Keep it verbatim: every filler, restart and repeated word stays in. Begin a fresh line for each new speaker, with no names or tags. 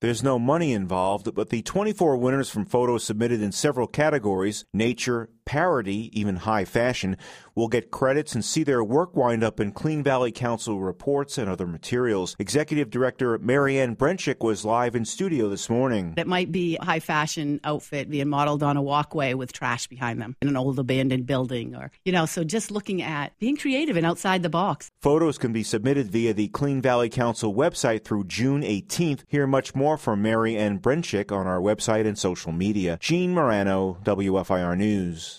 There's no money involved, but the twenty-four winners from photos submitted in several categories, nature, parody, even high fashion, will get credits and see their work wind up in Clean Valley Council reports and other materials. Executive Director Marianne Brenchick was live in studio this morning.
It might be a high fashion outfit being modeled on a walkway with trash behind them in an old abandoned building, or, you know, so just looking at being creative and outside the box.
Photos can be submitted via the Clean Valley Council website through June eighteenth. Hear much more from Marianne Brenchick on our website and social media. Gene Morano, W F I R News.